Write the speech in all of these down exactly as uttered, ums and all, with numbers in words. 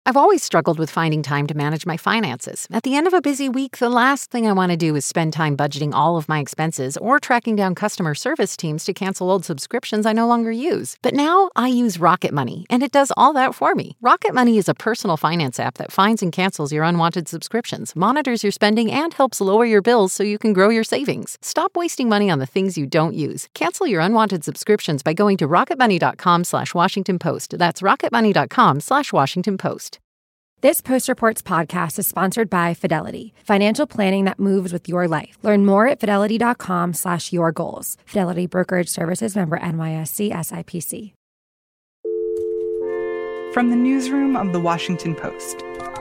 I've always struggled with finding time to manage my finances. At the end of a busy week, the last thing I want to do is spend time budgeting all of my expenses or tracking down customer service teams to cancel old subscriptions I no longer use. But now I use Rocket Money, and it does all that for me. Rocket Money is a personal finance app that finds and cancels your unwanted subscriptions, monitors your spending, and helps lower your bills so you can grow your savings. Stop wasting money on the things you don't use. Cancel your unwanted subscriptions by going to rocketmoney.com slash Washington Post. That's rocketmoney.com slash Washington Post. This Post Reports podcast is sponsored by Fidelity, financial planning that moves with your life. Learn more at fidelity.com slash your goals. Fidelity Brokerage Services, member N Y S C S I P C. From the newsroom of The Washington Post.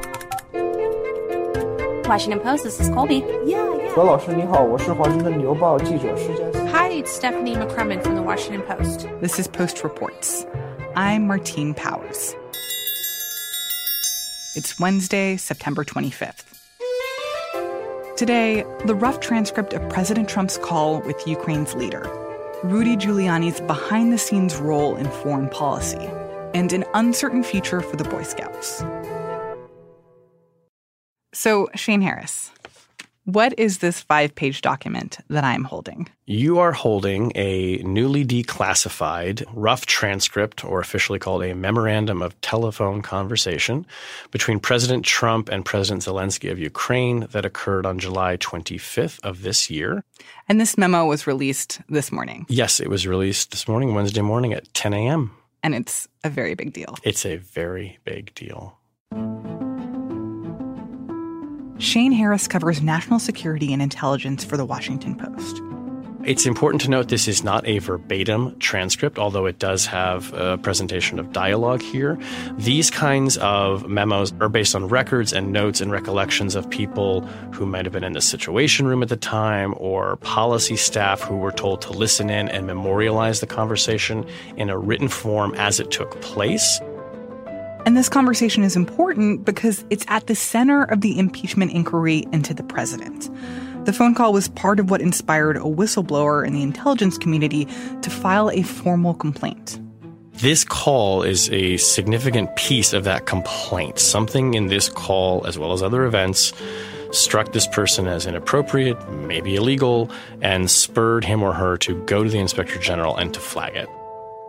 Washington Post, this is Colby. Yeah, yeah. 何老师你好，我是华盛顿邮报记者施佳欣。 Hi, it's Stephanie McCrumman from The Washington Post. This is Post Reports. I'm Martine Powers. It's Wednesday, September twenty-fifth. Today, the rough transcript of President Trump's call with Ukraine's leader, Rudy Giuliani's behind-the-scenes role in foreign policy, and an uncertain future for the Boy Scouts. So, Shane Harris, what is this five-page document that I'm holding? You are holding a newly declassified rough transcript, or officially called a memorandum of telephone conversation, between President Trump and President Zelensky of Ukraine that occurred on July twenty-fifth of this year. And this memo was released this morning. Yes, it was released this morning, Wednesday morning at ten a.m. And it's a very big deal. It's a very big deal. Shane Harris covers national security and intelligence for The Washington Post. It's important to note this is not a verbatim transcript, although it does have a presentation of dialogue here. These kinds of memos are based on records and notes and recollections of people who might have been in the Situation Room at the time, or policy staff who were told to listen in and memorialize the conversation in a written form as it took place. And this conversation is important because it's at the center of the impeachment inquiry into the president. The phone call was part of what inspired a whistleblower in the intelligence community to file a formal complaint. This call is a significant piece of that complaint. Something in this call, as well as other events, struck this person as inappropriate, maybe illegal, and spurred him or her to go to the Inspector General and to flag it.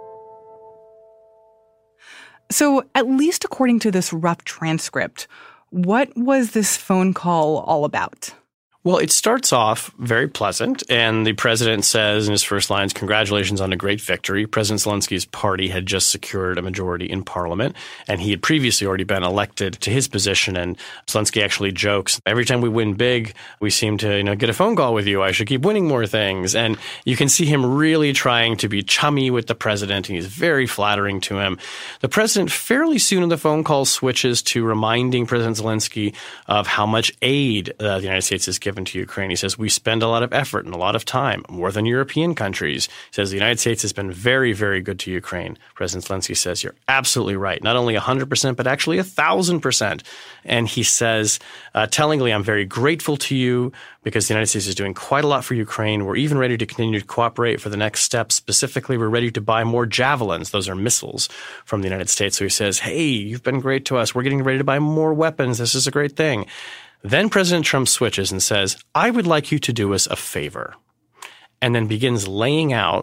So, at least according to this rough transcript, what was this phone call all about? Well, it starts off very pleasant, and the president says in his first lines, "Congratulations on a great victory." President Zelensky's party had just secured a majority in parliament, and he had previously already been elected to his position. And Zelensky actually jokes, "Every time we win big, we seem to, you know, get a phone call with you. I should keep winning more things." And you can see him really trying to be chummy with the president, and he's very flattering to him. The president fairly soon in the phone call switches to reminding President Zelensky of how much aid uh, the United States has given to Ukraine. He says, "We spend a lot of effort and a lot of time, more than European countries." He says, "The United States has been very, very good to Ukraine." President Zelensky says, "You're absolutely right. Not only one hundred percent, but actually one thousand percent. And he says, uh, tellingly, "I'm very grateful to you because the United States is doing quite a lot for Ukraine. We're even ready to continue to cooperate for the next step. Specifically, we're ready to buy more javelins." Those are missiles from the United States. So he says, "Hey, you've been great to us. We're getting ready to buy more weapons. This is a great thing." Then President Trump switches and says, "I would like you to do us a favor," and then begins laying out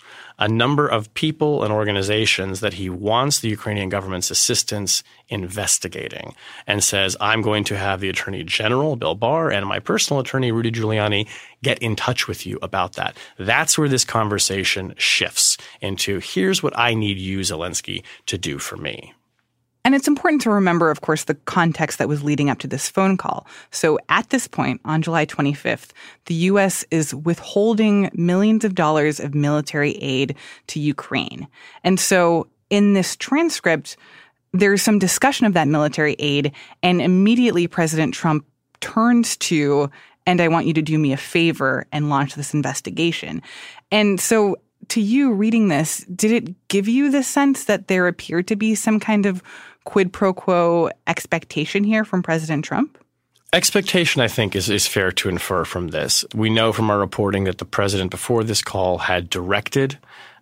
a number of people and organizations that he wants the Ukrainian government's assistance investigating, and says, "I'm going to have the Attorney General, Bill Barr, and my personal attorney, Rudy Giuliani, get in touch with you about that." That's where this conversation shifts into, here's what I need you, Zelensky, to do for me. And it's important to remember, of course, the context that was leading up to this phone call. So at this point, on July twenty-fifth, the U S is withholding millions of dollars of military aid to Ukraine. And so in this transcript, there's some discussion of that military aid, and immediately President Trump turns to, "And I want you to do me a favor," and launch this investigation. And so to you reading this, did it give you the sense that there appeared to be some kind of quid pro quo expectation here from President Trump? Expectation, I think, is, is fair to infer from this. We know from our reporting that the president before this call had directed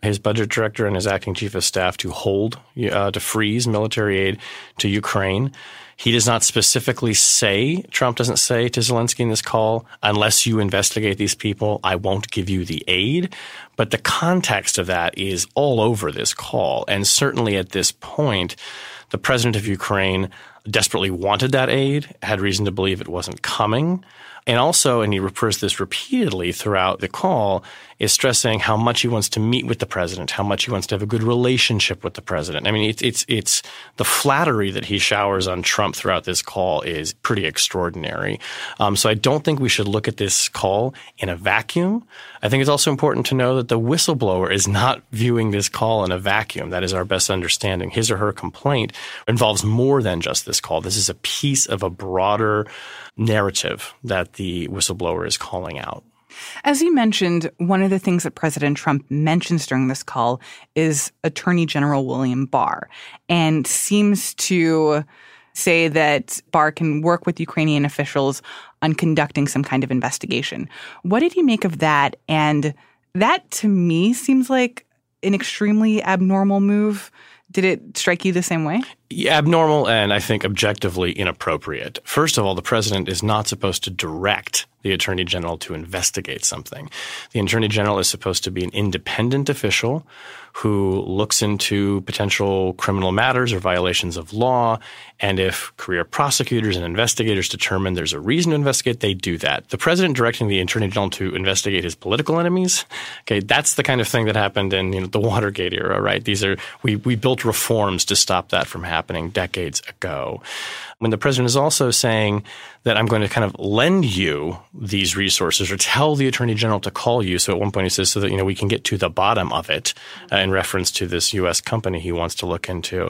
his budget director and his acting chief of staff to hold, uh, to freeze military aid to Ukraine. He does not specifically say, Trump doesn't say to Zelensky in this call, unless you investigate these people, I won't give you the aid. But the context of that is all over this call. And certainly at this point, the president of Ukraine desperately wanted that aid, had reason to believe it wasn't coming. And also, and he refers to this repeatedly throughout the call, is stressing how much he wants to meet with the president, how much he wants to have a good relationship with the president. I mean, it's it's it's the flattery that he showers on Trump throughout this call is pretty extraordinary. Um, so I don't think we should look at this call in a vacuum. I think it's also important to know that the whistleblower is not viewing this call in a vacuum. That is our best understanding. His or her complaint involves more than just this call. This is a piece of a broader narrative that the whistleblower is calling out. As you mentioned, one of the things that President Trump mentions during this call is Attorney General William Barr, and seems to say that Barr can work with Ukrainian officials on conducting some kind of investigation. What did he make of that? And that, to me, seems like an extremely abnormal move. Did it strike you the same way? Yeah, abnormal and I think objectively inappropriate. First of all, the president is not supposed to direct the attorney general to investigate something. The attorney general is supposed to be an independent official who looks into potential criminal matters or violations of law. And if career prosecutors and investigators determine there's a reason to investigate, they do that. The president directing the attorney general to investigate his political enemies, okay, that's the kind of thing that happened in, you know, the Watergate era, right? These are we we built reforms to stop that from happening decades ago. When the president is also saying that I'm going to kind of lend you these resources or tell the attorney general to call you. So at one point he says so that, you know, we can get to the bottom of it uh, in reference to this U S company he wants to look into.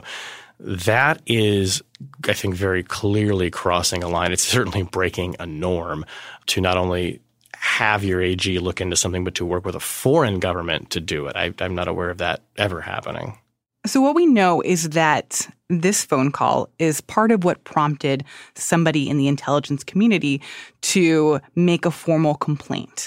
That is, I think, very clearly crossing a line. It's certainly breaking a norm to not only have your A G look into something, but to work with a foreign government to do it. I, I'm not aware of that ever happening. So what we know is that this phone call is part of what prompted somebody in the intelligence community to make a formal complaint.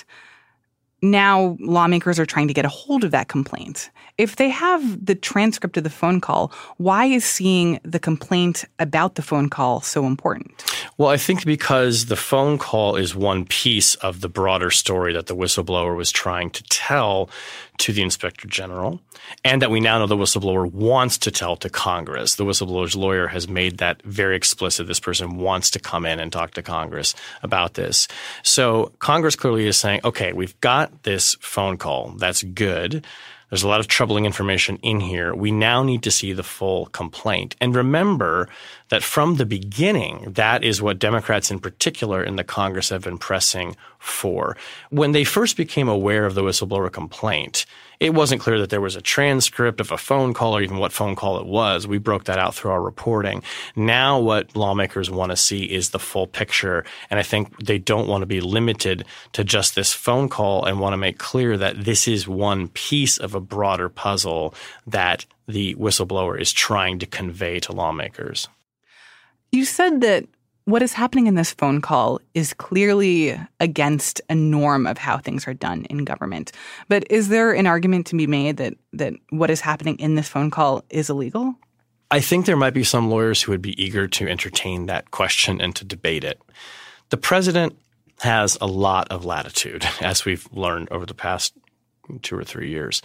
Now lawmakers are trying to get a hold of that complaint. If they have the transcript of the phone call, why is seeing the complaint about the phone call so important? Well, I think because the phone call is one piece of the broader story that the whistleblower was trying to tell to the inspector general, and that we now know the whistleblower wants to tell to Congress. The whistleblower's lawyer has made that very explicit. This person wants to come in and talk to Congress about this. So Congress clearly is saying, okay, we've got this phone call. That's good. There's a lot of troubling information in here. We now need to see the full complaint. And remember that from the beginning, that is what Democrats in particular in the Congress have been pressing for. When they first became aware of the whistleblower complaint, it wasn't clear that there was a transcript of a phone call or even what phone call it was. We broke that out through our reporting. Now what lawmakers want to see is the full picture. And I think they don't want to be limited to just this phone call and want to make clear that this is one piece of a broader puzzle that the whistleblower is trying to convey to lawmakers. You said that what is happening in this phone call is clearly against a norm of how things are done in government. But is there an argument to be made that that what is happening in this phone call is illegal? I think there might be some lawyers who would be eager to entertain that question and to debate it. The president has a lot of latitude, as we've learned over the past two or three years,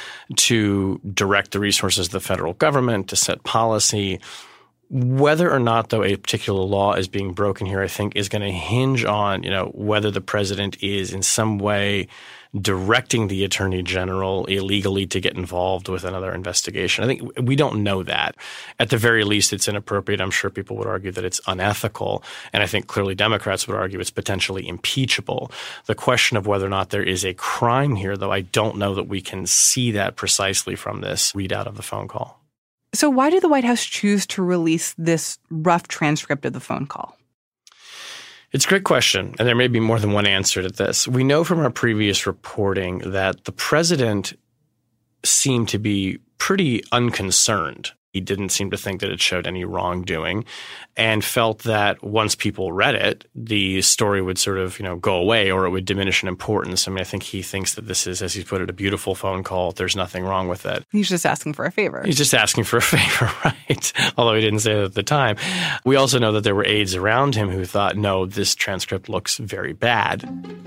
to direct the resources of the federal government, to set policy. Whether or not, though, a particular law is being broken here, I think, is going to hinge on, you know, whether the president is in some way directing the attorney general illegally to get involved with another investigation. I think we don't know that. At the very least, it's inappropriate. I'm sure people would argue that it's unethical. And I think clearly Democrats would argue it's potentially impeachable. The question of whether or not there is a crime here, though, I don't know that we can see that precisely from this readout of the phone call. So why did the White House choose to release this rough transcript of the phone call? It's a great question, and there may be more than one answer to this. We know from our previous reporting that the president seemed to be pretty unconcerned He didn't seem to think that it showed any wrongdoing and felt that once people read it, the story would sort of, you know, go away or it would diminish in importance. I mean, I think he thinks that this is, as he put it, a beautiful phone call. There's nothing wrong with it. He's just asking for a favor. He's just asking for a favor, right? Although he didn't say that at the time. We also know that there were aides around him who thought, no, this transcript looks very bad.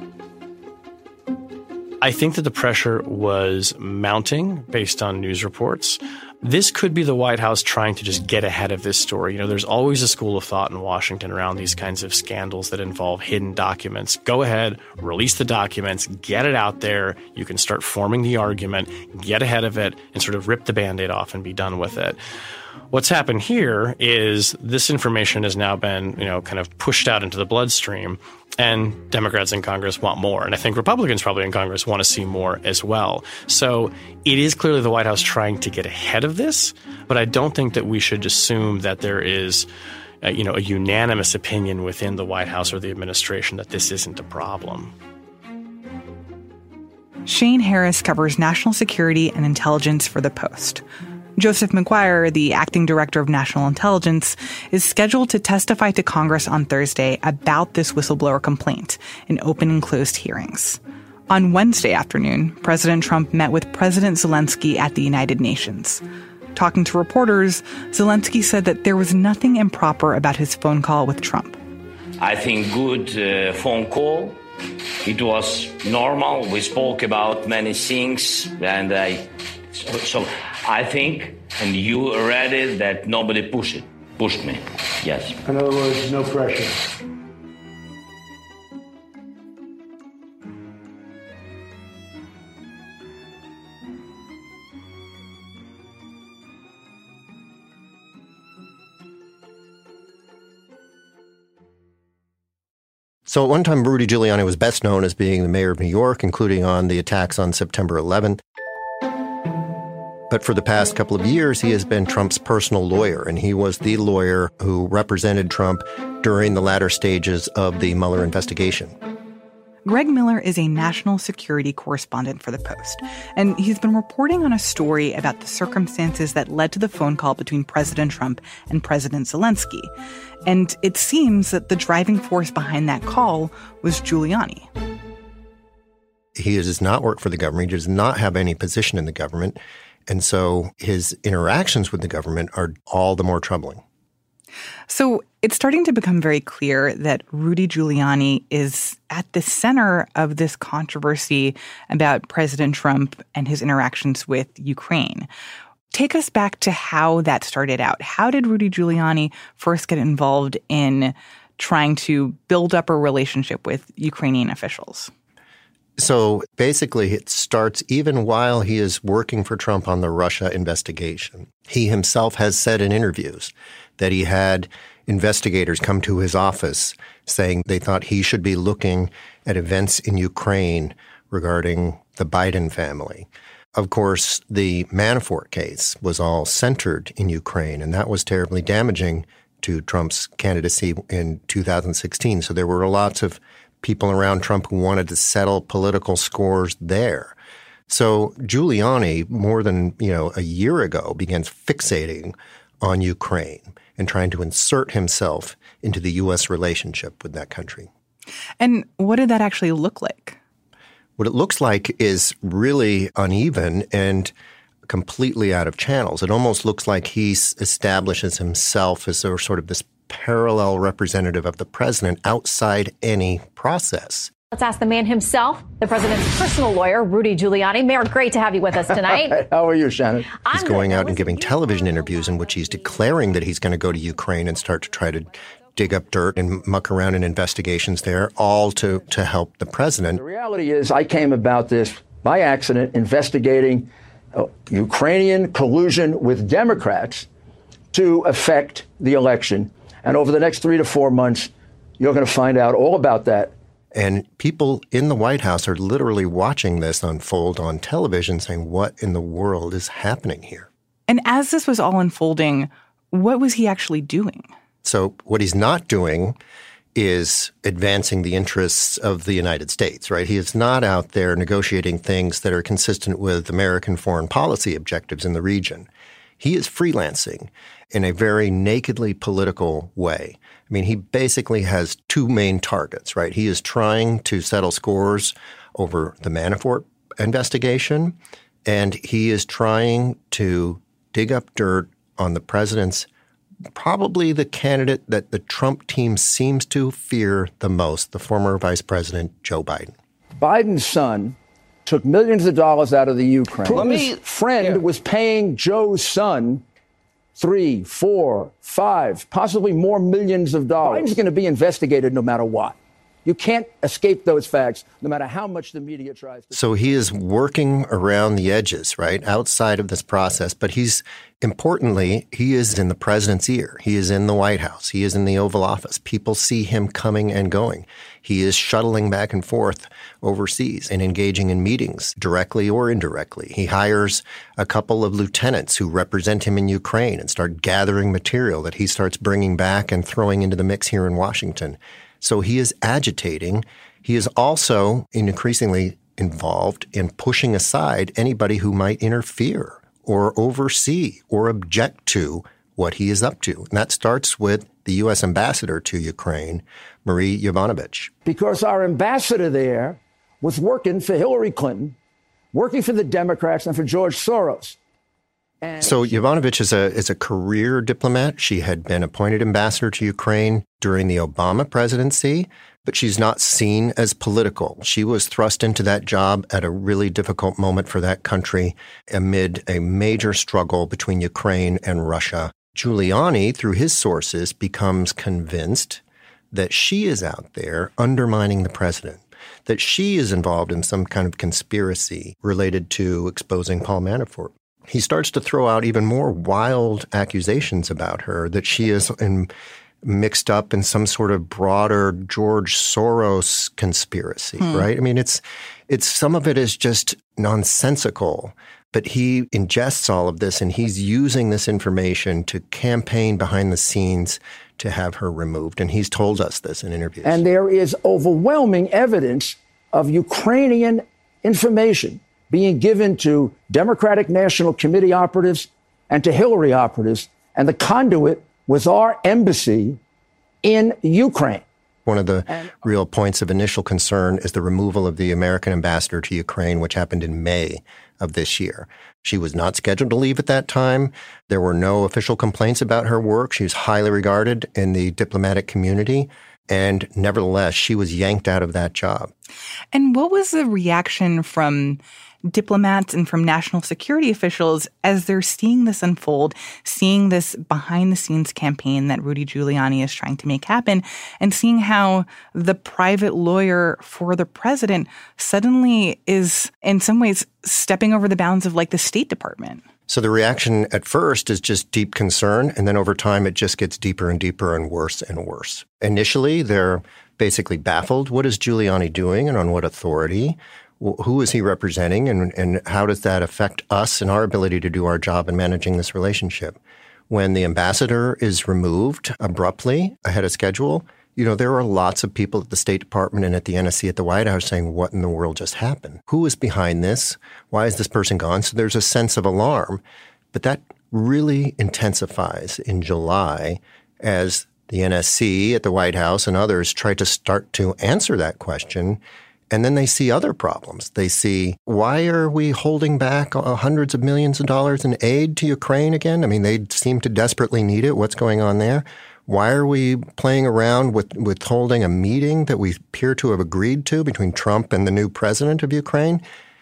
I think that the pressure was mounting based on news reports. This could be the White House trying to just get ahead of this story. You know, there's always a school of thought in Washington around these kinds of scandals that involve hidden documents. Go ahead, release the documents, get it out there. You can start forming the argument, get ahead of it, and sort of rip the Band-Aid off and be done with it. What's happened here is this information has now been, you know, kind of pushed out into the bloodstream, and Democrats in Congress want more. And I think Republicans probably in Congress want to see more as well. So it is clearly the White House trying to get ahead of this, but I don't think that we should assume that there is, uh, you know, a unanimous opinion within the White House or the administration that this isn't a problem. Shane Harris covers national security and intelligence for The Post. Joseph Maguire, the acting director of national intelligence, is scheduled to testify to Congress on Thursday about this whistleblower complaint in open and closed hearings. On Wednesday afternoon, President Trump met with President Zelensky at the United Nations. Talking to reporters, Zelensky said that there was nothing improper about his phone call with Trump. I think good uh, phone call. It was normal. We spoke about many things, and I so, so I think, and you read it, that nobody pushed it, pushed me. Yes. In other words, no pressure. So at one time, Rudy Giuliani was best known as being the mayor of New York, including on the attacks on September eleventh. But for the past couple of years, he has been Trump's personal lawyer, and he was the lawyer who represented Trump during the latter stages of the Mueller investigation. Greg Miller is a national security correspondent for The Post, and he's been reporting on a story about the circumstances that led to the phone call between President Trump and President Zelensky. And it seems that the driving force behind that call was Giuliani. He does not work for the government. He does not have any position in the government. And so his interactions with the government are all the more troubling. So it's starting to become very clear that Rudy Giuliani is at the center of this controversy about President Trump and his interactions with Ukraine. Take us back to how that started out. How did Rudy Giuliani first get involved in trying to build up a relationship with Ukrainian officials? So basically, it starts even while he is working for Trump on the Russia investigation. He himself has said in interviews that he had investigators come to his office saying they thought he should be looking at events in Ukraine regarding the Biden family. Of course, the Manafort case was all centered in Ukraine, and that was terribly damaging to Trump's candidacy in two thousand sixteen. So there were lots of people around Trump who wanted to settle political scores there. So Giuliani, more than, you know, a year ago, began fixating on Ukraine and trying to insert himself into the U S relationship with that country. And what did that actually look like? What it looks like is really uneven and completely out of channels. It almost looks like he establishes himself as a sort of this parallel representative of the president outside any process. Let's ask the man himself, the president's personal lawyer, Rudy Giuliani. Mayor, great to have you with us tonight. How are you, Shannon? He's going out and giving television interviews in which he's declaring that he's going to go to Ukraine and start to try to dig up dirt and muck around in investigations there, all to, to help the president. The reality is I came about this by accident investigating uh, Ukrainian collusion with Democrats to affect the election. And over the next three to four months, you're going to find out all about that. And people in the White House are literally watching this unfold on television saying, what in the world is happening here? And as this was all unfolding, what was he actually doing? So what he's not doing is advancing the interests of the United States, right? He is not out there negotiating things that are consistent with American foreign policy objectives in the region. he is freelancing in a very nakedly political way. I mean, he basically has two main targets, right? He is trying to settle scores over the Manafort investigation, and he is trying to dig up dirt on the president's, probably the candidate that the Trump team seems to fear the most, the former Vice President Joe Biden. Biden's son took millions of dollars out of the Ukraine. Let me- His friend yeah. was paying Joe's son three, four, five, possibly more millions of dollars. Biden's going to be investigated no matter what. You can't escape those facts, no matter how much the media tries to. So he is working around the edges, right, outside of this process. But he's, importantly, he is in the president's ear. He is in the White House. He is in the Oval Office. People see him coming and going. He is shuttling back and forth overseas and engaging in meetings, directly or indirectly. He hires a couple of lieutenants who represent him in Ukraine and start gathering material that he starts bringing back and throwing into the mix here in Washington. So he is agitating. He is also increasingly involved in pushing aside anybody who might interfere or oversee or object to what he is up to. And that starts with the U S ambassador to Ukraine, Marie Yovanovitch. Because our ambassador there was working for Hillary Clinton, working for the Democrats and for George Soros. And So Yovanovitch is a is a career diplomat. She had been appointed ambassador to Ukraine during the Obama presidency, but she's not seen as political. She was thrust into that job at a really difficult moment for that country amid a major struggle between Ukraine and Russia. Giuliani, through his sources, becomes convinced that she is out there undermining the president, that she is involved in some kind of conspiracy related to exposing Paul Manafort. He starts to throw out even more wild accusations about her, that she is in, mixed up in some sort of broader George Soros conspiracy, hmm. right? I mean, it's it's some of it is just nonsensical, but he ingests all of this and he's using this information to campaign behind the scenes to have her removed. And he's told us this in interviews. And there is overwhelming evidence of Ukrainian information being given to Democratic National Committee operatives and to Hillary operatives, and the conduit was our embassy in Ukraine. One of the and, real points of initial concern is the removal of the American ambassador to Ukraine, which happened in May of this year. She was not scheduled to leave at that time. There were no official complaints about her work. She was highly regarded in the diplomatic community. And nevertheless, she was yanked out of that job. And what was the reaction from diplomats and from national security officials as they're seeing this unfold, seeing this behind-the-scenes campaign that Rudy Giuliani is trying to make happen, and seeing how the private lawyer for the president suddenly is, in some ways, stepping over the bounds of, like, the State Department? So the reaction at first is just deep concern, and then over time it just gets deeper and deeper and worse and worse. Initially, they're basically baffled. What is Giuliani doing and on what authority? Who is he representing, and, and how does that affect us and our ability to do our job in managing this relationship? When the ambassador is removed abruptly ahead of schedule, you know, there are lots of people at the State Department and at the N S C at the White House saying, what in the world just happened? Who is behind this? Why is this person gone? So there's a sense of alarm. But that really intensifies in July as the N S C at the White House and others try to start to answer that question. And then they see other problems. They see, why are we holding back hundreds of millions of dollars in aid to Ukraine again? I mean, they seem to desperately need it. What's going on there? Why are we playing around with, with holding a meeting that we appear to have agreed to between Trump and the new president of Ukraine?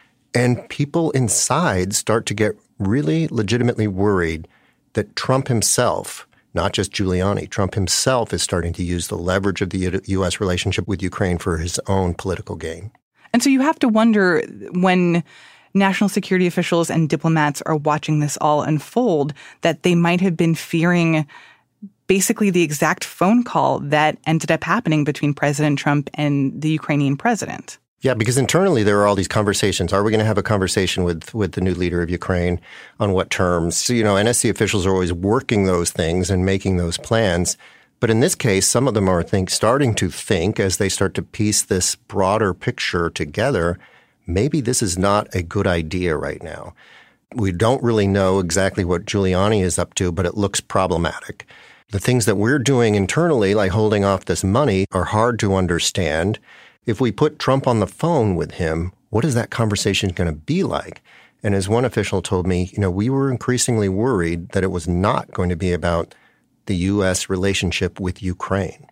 And people inside start to get really legitimately worried that Trump himself, not just Giuliani, Trump himself is starting to use the leverage of the U S relationship with Ukraine for his own political gain. And so you have to wonder, when national security officials and diplomats are watching this all unfold, that they might have been fearing basically the exact phone call that ended up happening between President Trump and the Ukrainian president. Yeah, because internally there are all these conversations. Are we going to have a conversation with, with the new leader of Ukraine? On what terms? So, you know, N S C officials are always working those things and making those plans. But in this case, some of them are think, starting to think, as they start to piece this broader picture together, maybe this is not a good idea right now. We don't really know exactly what Giuliani is up to, but it looks problematic. The things that we're doing internally, like holding off this money, are hard to understand. If we put Trump on the phone with him, what is that conversation going to be like? And as one official told me, you know, we were increasingly worried that it was not going to be about the U S relationship with Ukraine.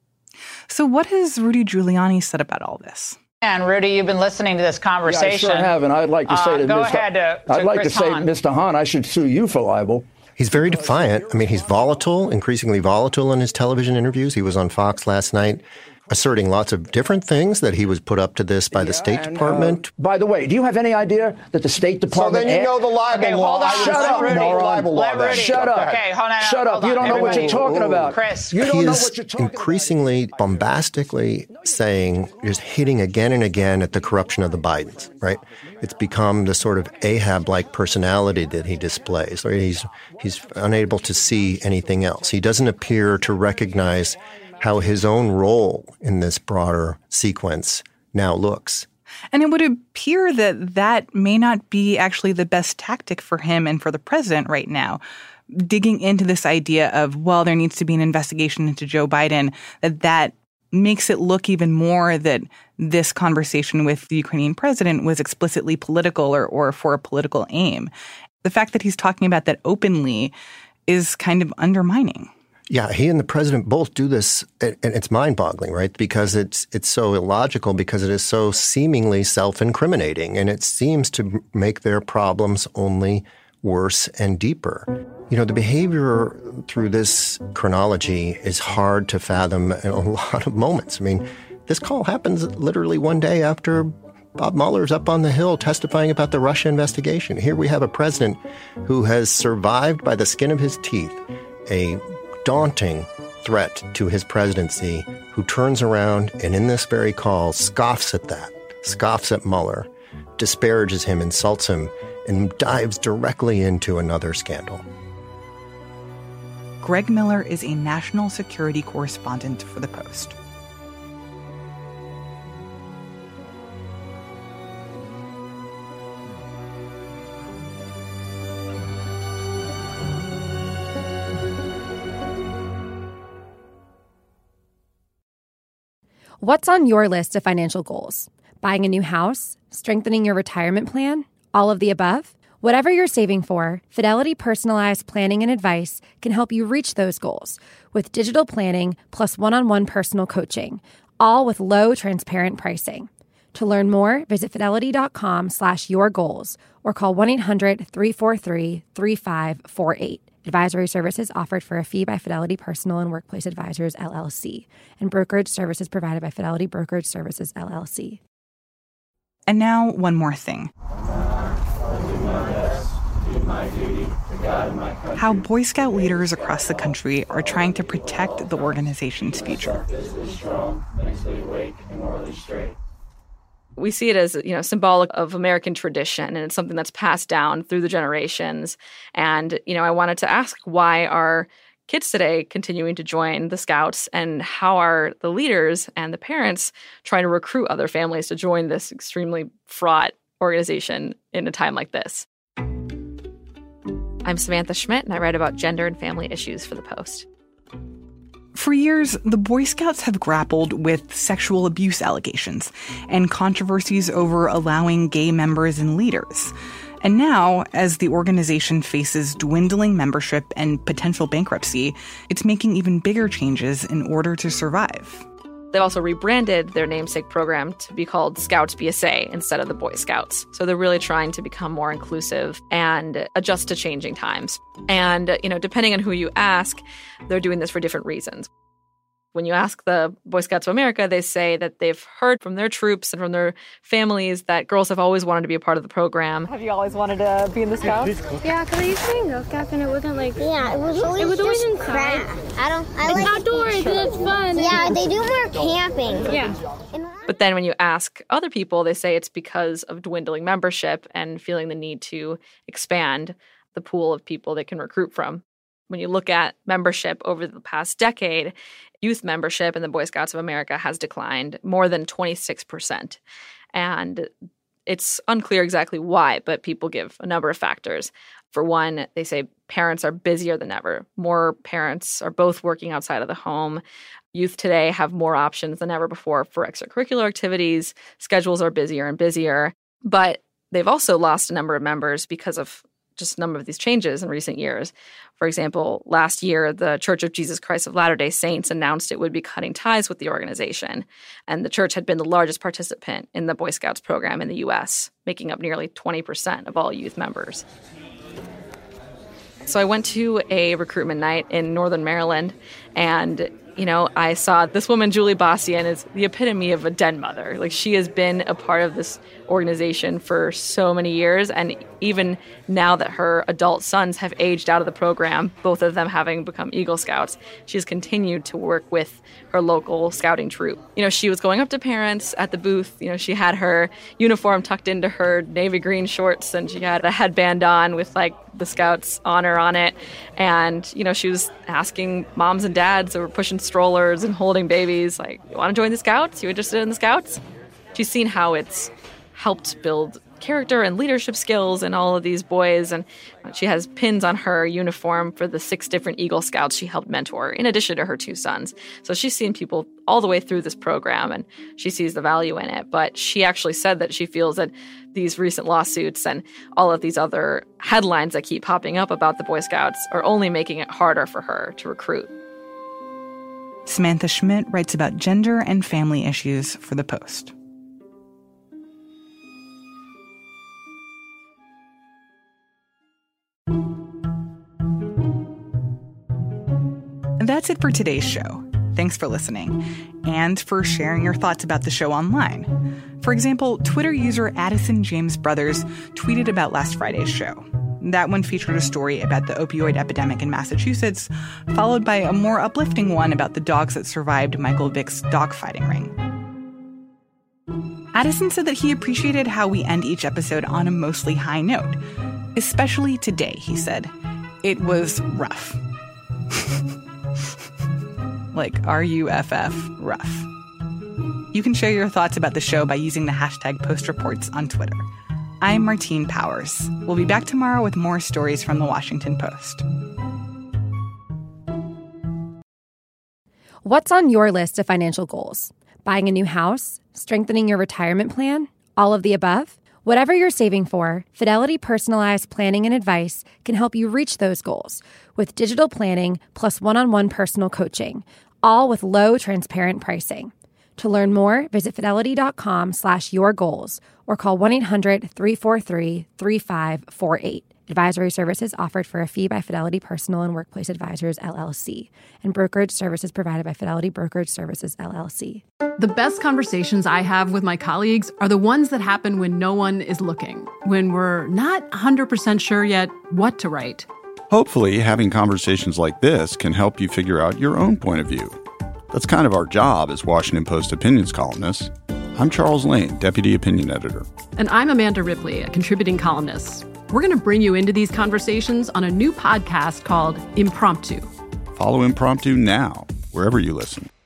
So what has Rudy Giuliani said about all this? And Rudy, you've been listening to this conversation. Yeah, I sure have, and I'd like to say uh, to go Mister ahead to, to I'd like Chris to say, Hahn. Mister Hahn, I should sue you for libel. He's very defiant. I mean, he's volatile, increasingly volatile in his television interviews. He was on Fox last night asserting lots of different things, that he was put up to this by the Yeah, State and, Department. Uh, by the way, do you have any idea that the State Department... So then you know the libel Okay, law. hold on. I would Shut say up, Rudy. moron. Libel law, Let then. Rudy- Shut up. Okay, hold on. Shut hold up. You on. don't know what you're Everybody- talking about. Chris. You He don't know is what you're talking increasingly bombastically saying, just hitting again and again at the corruption of the Bidens, right? It's become the sort of Ahab-like personality that he displays. Right? He's, he's unable to see anything else. He doesn't appear to recognize how his own role in this broader sequence now looks. And it would appear that that may not be actually the best tactic for him and for the president right now. Digging into this idea of, well, there needs to be an investigation into Joe Biden, that that makes it look even more that this conversation with the Ukrainian president was explicitly political or, or for a political aim. The fact that he's talking about that openly is kind of undermining. Yeah, he and the president both do this, and it's mind-boggling, right? Because it's it's so illogical, because it is so seemingly self-incriminating, and it seems to make their problems only worse and deeper. You know, the behavior through this chronology is hard to fathom in a lot of moments. I mean, this call happens literally one day after Bob Mueller's up on the Hill testifying about the Russia investigation. Here we have a president who has survived by the skin of his teeth a daunting threat to his presidency, who turns around and in this very call scoffs at that, scoffs at Mueller, disparages him, insults him, and dives directly into another scandal. Greg Miller is a national security correspondent for The Post. What's on your list of financial goals? Buying a new house? Strengthening your retirement plan? All of the above? Whatever you're saving for, Fidelity Personalized Planning and Advice can help you reach those goals with digital planning plus one-on-one personal coaching, all with low, transparent pricing. To learn more, visit fidelity.com slash your goals or call one eight hundred three four three three five four eight. Advisory services offered for a fee by Fidelity Personal and Workplace Advisors, L L C, and brokerage services provided by Fidelity Brokerage Services, L L C. And now, one more thing. How Boy Scout leaders across the country are trying to protect the organization's future. We see it as, you know, symbolic of American tradition, and it's something that's passed down through the generations. And, you know, I wanted to ask, why are kids today continuing to join the Scouts, and how are the leaders and the parents trying to recruit other families to join this extremely fraught organization in a time like this? I'm Samantha Schmidt, and I write about gender and family issues for The Post. For years, the Boy Scouts have grappled with sexual abuse allegations and controversies over allowing gay members and leaders. And now, as the organization faces dwindling membership and potential bankruptcy, it's making even bigger changes in order to survive. They've also rebranded their namesake program to be called Scouts B S A instead of the Boy Scouts. So they're really trying to become more inclusive and adjust to changing times. And, you know, depending on who you ask, they're doing this for different reasons. When you ask the Boy Scouts of America, they say that they've heard from their troops and from their families that girls have always wanted to be a part of the program. Have you always wanted to be in the Scouts? Yeah, because I used to be in Girl Scouts and it wasn't like... Yeah, it was always, it was always just inside. crap. I don't... I it's like outdoors and it's fun. Yeah, they do more camping. Yeah. But then when you ask other people, they say it's because of dwindling membership and feeling the need to expand the pool of people they can recruit from. When you look at membership over the past decade, youth membership in the Boy Scouts of America has declined more than twenty-six percent. And It's unclear exactly why, but people give a number of factors. For one, they say parents are busier than ever. More parents are both working outside of the home. Youth today have more options than ever before for extracurricular activities. Schedules are busier and busier. But they've also lost a number of members because of just a number of these changes in recent years. For example, last year, the Church of Jesus Christ of Latter-day Saints announced it would be cutting ties with the organization. And the church had been the largest participant in the Boy Scouts program in the U S, making up nearly twenty percent of all youth members. So I went to a recruitment night in Northern Maryland, and you know, I saw this woman, Julie Bastian, is the epitome of a den mother. Like, she has been a part of this organization for so many years. And even now that her adult sons have aged out of the program, both of them having become Eagle Scouts, she's continued to work with her local scouting troop. You know, she was going up to parents at the booth. You know, she had her uniform tucked into her navy green shorts, and she had a headband on with, like, the Scouts honor on it. And, you know, she was asking moms and dads who were pushing strollers and holding babies, like, you want to join the Scouts? You interested in the Scouts? She's seen how it's helped build character and leadership skills in all of these boys. And she has pins on her uniform for the six different Eagle Scouts she helped mentor, in addition to her two sons. So she's seen people all the way through this program, and she sees the value in it. But she actually said that she feels that these recent lawsuits and all of these other headlines that keep popping up about the Boy Scouts are only making it harder for her to recruit. Samantha Schmidt writes about gender and family issues for The Post. That's it for today's show. Thanks for listening and for sharing your thoughts about the show online. For example, Twitter user Addison James Brothers tweeted about last Friday's show. That one featured a story about the opioid epidemic in Massachusetts, followed by a more uplifting one about the dogs that survived Michael Vick's dogfighting ring. Addison said that he appreciated how we end each episode on a mostly high note. Especially today, he said. It was rough. Like R U F F, rough. You can share your thoughts about the show by using the hashtag PostReports on Twitter. I'm Martine Powers. We'll be back tomorrow with more stories from the Washington Post. What's on your list of financial goals? Buying a new house? Strengthening your retirement plan? All of the above? Whatever you're saving for, Fidelity Personalized Planning and Advice can help you reach those goals with digital planning plus one-on-one personal coaching, all with low, transparent pricing. To learn more, visit fidelity.com slash your goals or call one eight hundred three four three three five four eight. Advisory services offered for a fee by Fidelity Personal and Workplace Advisors, L L C, and brokerage services provided by Fidelity Brokerage Services, L L C. The best conversations I have with my colleagues are the ones that happen when no one is looking, when we're not one hundred percent sure yet what to write. Hopefully, having conversations like this can help you figure out your own point of view. That's kind of our job as Washington Post opinions columnists. I'm Charles Lane, Deputy Opinion Editor. And I'm Amanda Ripley, a contributing columnist. We're going to bring you into these conversations on a new podcast called Impromptu. Follow Impromptu now, wherever you listen.